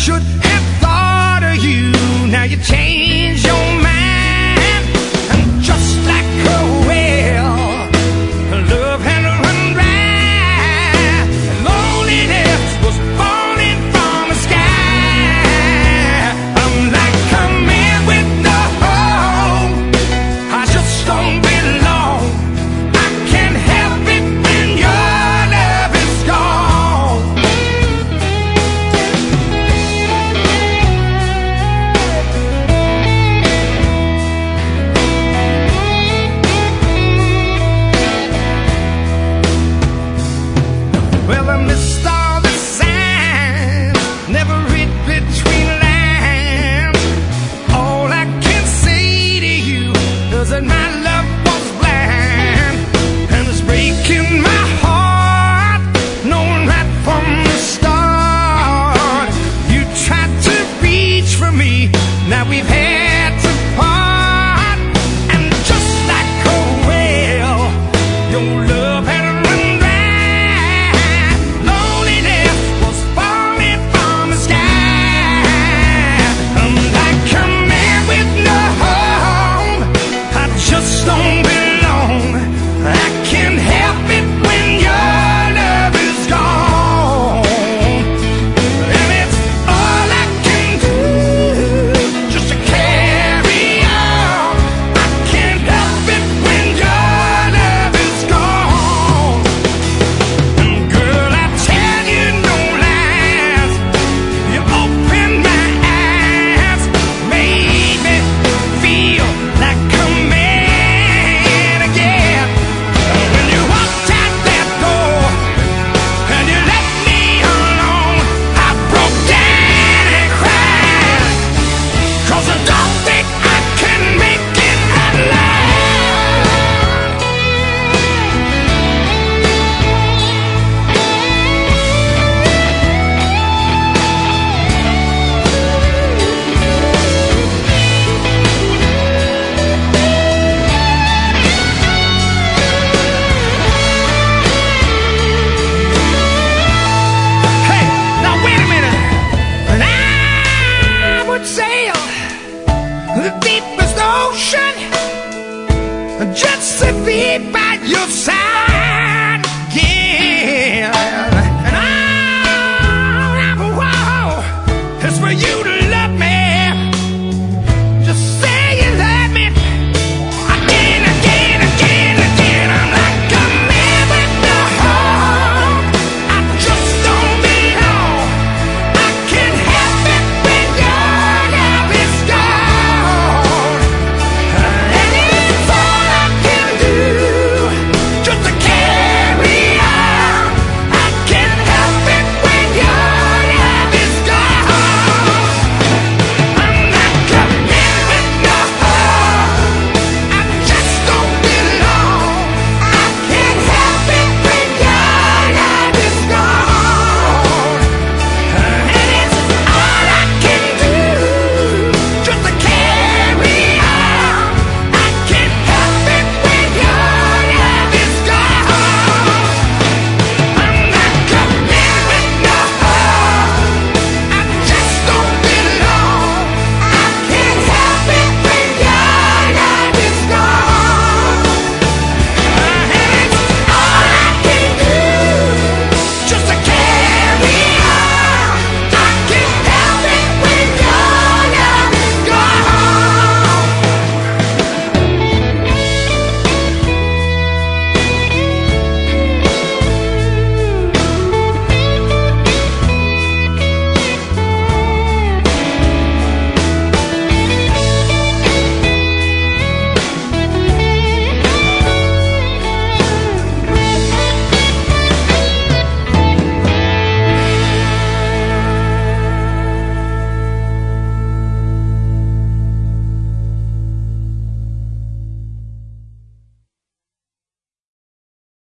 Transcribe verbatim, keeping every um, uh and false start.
should have thought of you. Now you change your mind, and just like a whale, love had run dry, and loneliness was falling from the sky. I'm like a man with no home, I just don't belong. I can't help it when your love is gone. Well, I missed all the signs, never read between lines. All I can say to you is that my love was blind, and it's breaking my heart, knowing right from the start. You tried to reach for me, now we've had to part. And just like a whale, your love had run dry. Loneliness was falling from the sky. I'm like a man with no home, I just don't belong. I can't help it when your love is gone. And it's all I can do just to carry on. I can't help it when your love is gone. And girl, I tell you no lies, you opened my eyes, made me feel like a man again. When you walked out that door and you left me alone, I broke down and cried, 'cause I don't think I can make it alone. Hey, now wait a minute. And I would sail the deepest ocean just to be by your side.